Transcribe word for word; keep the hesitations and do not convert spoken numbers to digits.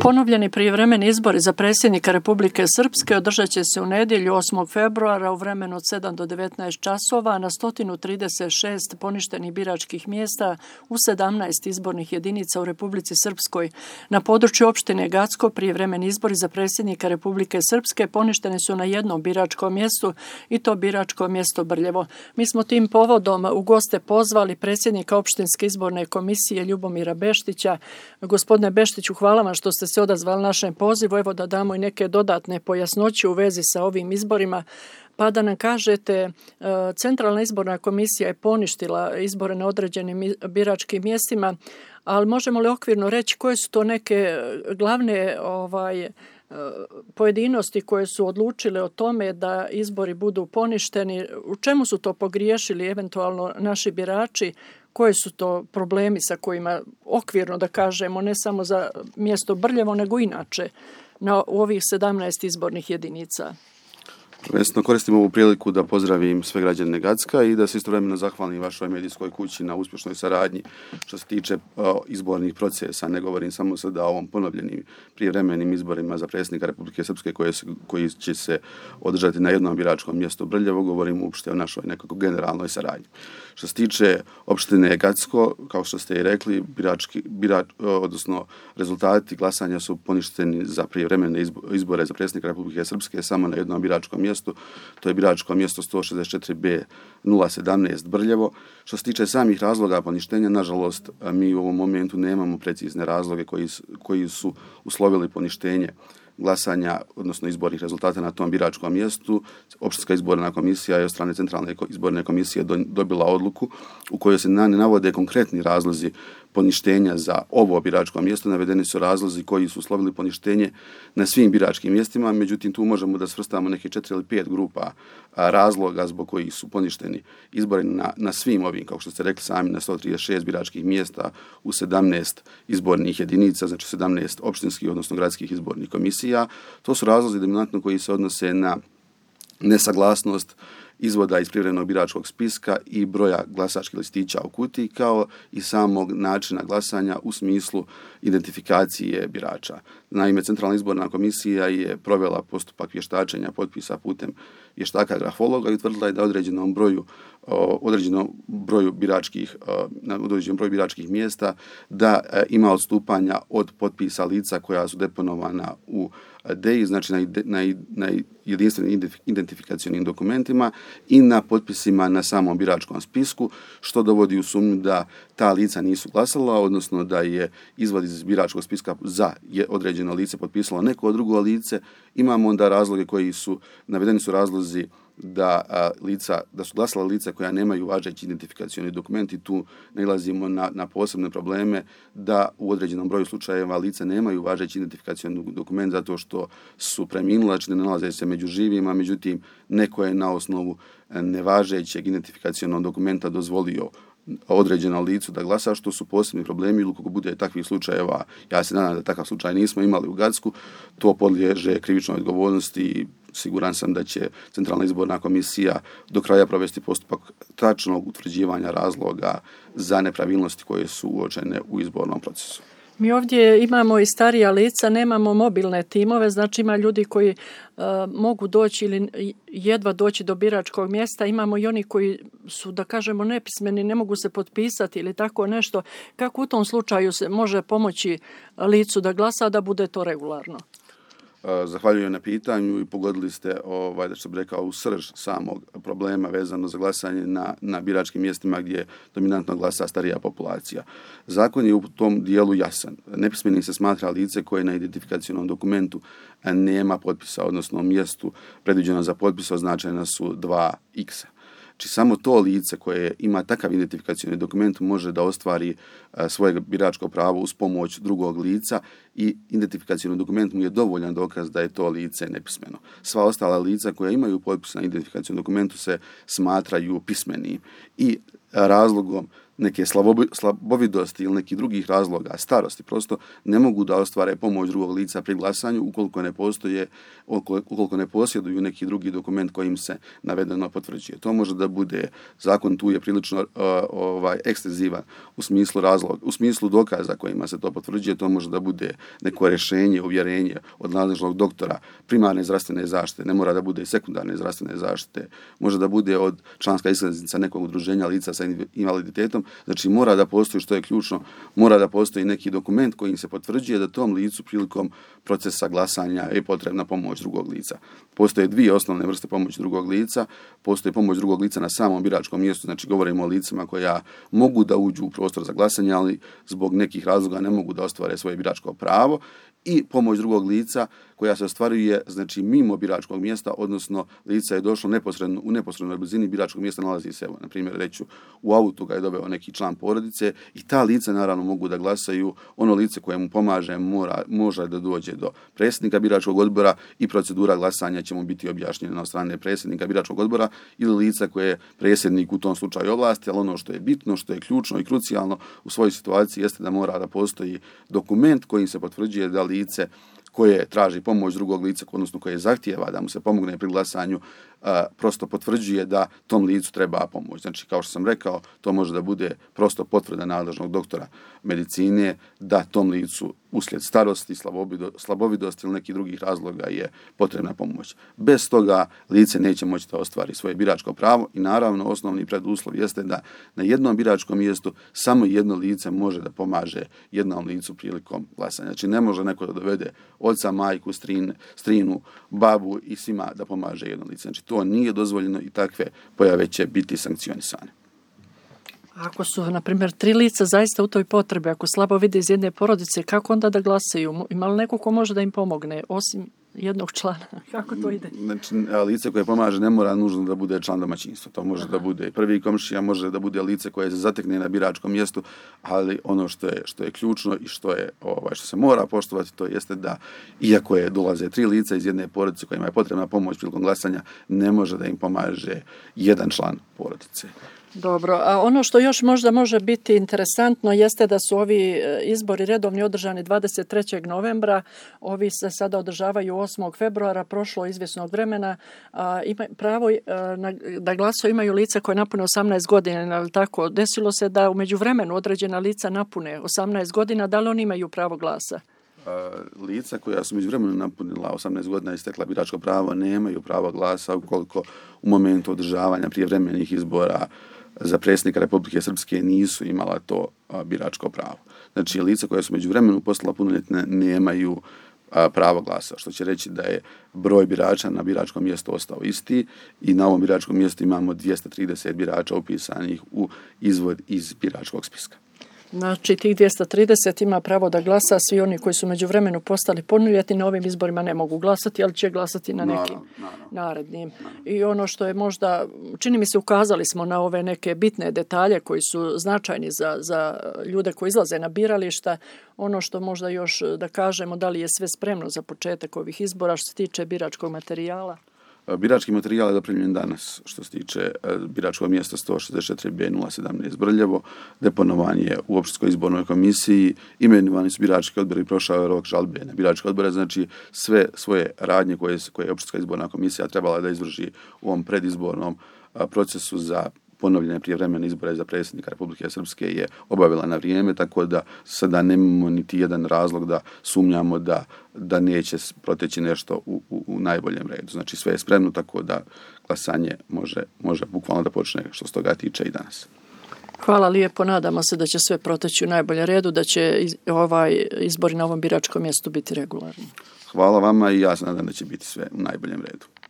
Ponovljeni prijevremeni izbori za predsjednika Republike Srpske održat će se u nedjelju osmog februara u vremenu od sedam do devetnaest časova na sto trideset šest poništenih biračkih mjesta u sedamnaest izbornih jedinica u Republici Srpskoj. Na području opštine Gacko prijevremeni izbori za predsjednika Republike Srpske poništeni su na jednom biračkom mjestu i to biračko mjesto Brljevo. Mi smo tim povodom u goste pozvali predsjednika opštinske izborne komisije Ljubomira Beštića. Gospodine Beštiću, hvala vam što ste se odazvali našem pozivu. Evo da damo i neke dodatne pojasnoće u vezi sa ovim izborima. Pa da nam kažete, Centralna izborna komisija je poništila izbore na određenim biračkim mjestima, ali možemo li okvirno reći koje su to neke glavne ovaj, pojedinosti koje su odlučile o tome da izbori budu poništeni? U čemu su to pogriješili eventualno naši birači? Koji su to problemi sa kojima, okvirno da kažemo, ne samo za mjesto Brljevo, nego inače na, u ovih sedamnaest izbornih jedinica? Prvenstveno koristim ovu priliku da pozdravim sve građane Gacka i da se istovremeno zahvalim vašoj medijskoj kući na uspješnoj saradnji što se tiče o, izbornih procesa. Ne govorim samo sada o ovom ponovljenim prijevremenim izborima za predsjednika Republike Srpske koje, koji će se održati na jednom biračkom mjestu Brljevo, govorim uopšte o našoj nekako generalnoj saradnji. Što se tiče opštine Gacko, kao što ste i rekli, birački, birač, odnosno rezultati glasanja su poništeni za prijevremene izbore za predsjednika Republike Srpske samo na jednom biračkom mjestu. To je biračko mjesto sto šezdeset četiri B nula sedamnaest Brljevo. Što se tiče samih razloga poništenja, nažalost, mi u ovom momentu nemamo precizne razloge koji, koji su uslovili poništenje glasanja, odnosno izbornih rezultata na tom biračkom mjestu. Opštinska izborna komisija je od strane Centralne izborne komisije dobila odluku u kojoj se ne navode konkretni razlozi poništenja za ovo biračko mjesto. Navedeni su razlozi koji su uslovili poništenje na svim biračkim mjestima, međutim tu možemo da svrstamo neke četiri ili pet grupa razloga zbog kojih su poništeni izbori na, na svim ovim, kao što ste rekli sami, na sto trideset šest biračkih mjesta u sedamnaest izbornih jedinica, znači sedamnaest opštinskih, odnosno gradskih izbornih komisija. To su razlozi dominantno koji se odnose na nesaglasnost izvoda iz privremenog biračkog spiska i broja glasačkih listića u kutiji, kao i samog načina glasanja u smislu identifikacije birača. Naime, Centralna izborna komisija je provela postupak vještačenja potpisa putem vještaka grafologa i utvrdila je da određenom broju određenom broju biračkih na određenom broju biračkih mjesta da ima odstupanja od potpisa lica koja su deponovana u D E I, znači na, na, na jedinstvenim identifikacionim dokumentima i na potpisima na samom biračkom spisku, što dovodi u sumnju da ta lica nisu glasala, odnosno da je izvod iz biračkog spiska za je određeno lice potpisalo neko drugo lice. Imamo onda razloge koji su, navedeni su razlozi da a, lica, da su glasala lica koja nemaju važeći identifikacioni dokument i tu nailazimo na, na posebne probleme da u određenom broju slučajeva lica nemaju važeći identifikacioni dokument zato što su preminula, znači ne nalaze se među živima, međutim neko je na osnovu nevažećeg identifikacionog dokumenta dozvolio određeno licu da glasa, što su posebni problemi. Ili kako bude takvih slučajeva, ja se nadam da takav slučaj nismo imali u Gacku, to podliježe krivičnoj odgovornosti i siguran sam da će Centralna izborna komisija do kraja provesti postupak tačnog utvrđivanja razloga za nepravilnosti koje su uočene u izbornom procesu. Mi ovdje imamo i starija lica, nemamo mobilne timove, znači ima ljudi koji uh, mogu doći ili jedva doći do biračkog mjesta, imamo i oni koji su, da kažemo, nepismeni, ne mogu se potpisati ili tako nešto. Kako u tom slučaju se može pomoći licu da glasa, da bude to regularno? Zahvaljujem na pitanju i pogodili ste, ovaj, da što bih rekao, u srž samog problema vezano za glasanje na, na biračkim mjestima gdje dominantno glasa starija populacija. Zakon je u tom dijelu jasan. Nepismenim se smatra lice koje na identifikacionom dokumentu nema potpisa, odnosno mjestu predviđeno za potpis označena su dva iksa. Znači samo to lice koje ima takav identifikacioni dokument može da ostvari a, svoje biračko pravo uz pomoć drugog lica i identifikacioni dokument mu je dovoljan dokaz da je to lice nepismeno. Sva ostala lica koja imaju potpis na identifikacionom dokumentu se smatraju pismenim i razlogom neke slabovidosti ili nekih drugih razloga, starosti, prosto ne mogu da ostvare pomoć drugog lica pri glasanju ukoliko ne postoje, ukoliko ne posjeduju neki drugi dokument kojim se navedeno potvrđuje. To može da bude, zakon tu je prilično uh, ovaj, ekstenzivan u smislu razloga, u smislu dokaza kojima se to potvrđuje, to može da bude neko rješenje, uvjerenje od nadležnog doktora primarne zdravstvene zaštite, ne mora da bude sekundarne zdravstvene zaštite, može da bude od članska iskaznica nekog udruženja lica sa invaliditetom. Znači mora da postoji, što je ključno, mora da postoji neki dokument kojim se potvrđuje da tom licu prilikom procesa glasanja je potrebna pomoć drugog lica. Postoje dvije osnovne vrste pomoći drugog lica. Postoji pomoć drugog lica na samom biračkom mjestu, znači govorimo o licima koja mogu da uđu u prostor za glasanje, ali zbog nekih razloga ne mogu da ostvare svoje biračko pravo, i pomoć drugog lica koja se ostvaruje, znači, mimo biračkog mjesta, odnosno lica je došlo neposredno, u neposrednoj blizini biračkog mjesta nalazi se, evo, na primjer, reću, u autu ga je doveo neki član porodice i ta lica naravno mogu da glasaju. Ono lice koje mu pomaže mora, može da dođe do predsjednika biračkog odbora i procedura glasanja će mu biti objašnjena od strane predsjednika biračkog odbora ili lica koje je predsjednik u tom slučaju ovlasti, ali ono što je bitno, što je ključno i krucijalno u svojoj situaciji jeste da mora da postoji dokument kojim se potvrđuje da lice koje traži pomoć drugog lica, odnosno koje zahtijeva da mu se pomogne pri glasanju, prosto potvrđuje da tom licu treba pomoć. Znači, kao što sam rekao, to može da bude prosto potvrda nadležnog doktora medicine da tom licu uslijed starosti, slabovidosti ili nekih drugih razloga je potrebna pomoć. Bez toga lice neće moći da ostvari svoje biračko pravo i naravno osnovni preduslov jeste da na jednom biračkom mjestu samo jedno lice može da pomaže jednom licu prilikom glasanja. Znači, ne može neko da dovede oca, majku, strin, strinu, babu i svima da pomaže jedno lice. Znači, to nije dozvoljeno i takve pojave će biti sankcionisane. Ako su, na primjer, tri lica zaista u toj potrebi, ako slabo vide iz jedne porodice, kako onda da glasaju? Ima li neko ko može da im pomogne, osim jednog člana? Kako to ide? Znači, lice koje pomaže ne mora nužno da bude član domaćinstva. To može Aha. da bude prvi komšija, može da bude lice koje se zatekne na biračkom mjestu, ali ono što je, što je ključno i što je ovaj, što se mora poštovati, to jeste da, iako je dolaze tri lica iz jedne porodice kojima je potrebna pomoć prilikom glasanja, ne može da im pomaže jedan član porodice. Dobro, a ono što još možda može biti interesantno jeste da su ovi izbori redovni održani dvadeset trećeg novembra, ovi se sada održavaju osmog februara, prošlo izvjesnog vremena, a, ima pravo a, na, da glasaju imaju lica koje napune osamnaest godina, ali tako, desilo se da u međuvremenu određena lica napune osamnaest godina, da li oni imaju pravo glasa? Lica koja su međuvremeno napunila osamnaest godina i stekla biračko pravo nemaju pravo glasa ukoliko u momentu održavanja prijevremenih izbora za predsjednika Republike Srpske nisu imala to a, biračko pravo. Znači, lica koja su međuvremenu postala punoljetne nemaju a, pravo glasa, što će reći da je broj birača na biračkom mjestu ostao isti i na ovom biračkom mjestu imamo dvjesto trideset birača upisanih u izvod iz biračkog spiska. Znači, tih dvjesto trideset ima pravo da glasa, svi oni koji su međuvremenu postali punoljetni na ovim izborima ne mogu glasati, ali će glasati na nekim narednim. I ono što je možda, čini mi se, ukazali smo na ove neke bitne detalje koji su značajni za, za ljude koji izlaze na birališta. Ono što možda još da kažemo, da li je sve spremno za početak ovih izbora što se tiče biračkog materijala? Birački materijal je dopremljen danas što se tiče biračkog mjesta sto šezdeset četiri B nula sedamnaest Brljevo. Deponovan je u opštinskoj izbornoj komisiji, imenovani su birački odbori i prošao je rok žalbe na biračke odbore, znači sve svoje radnje koje, koje je opštinska izborna komisija trebala da izvrši u ovom predizbornom procesu za ponovljene prijevremene izbore za predsjednika Republike Srpske je obavila na vrijeme, tako da sada nemamo niti jedan razlog da sumnjamo da, da neće proteći nešto u, u, u najboljem redu. Znači sve je spremno, tako da glasanje može, može bukvalno da počne što se toga tiče i danas. Hvala lijepo, nadamo se da će sve proteći u najboljem redu, da će iz, ovaj izbori na ovom biračkom mjestu biti regularni. Hvala vama i ja se nadam da će biti sve u najboljem redu.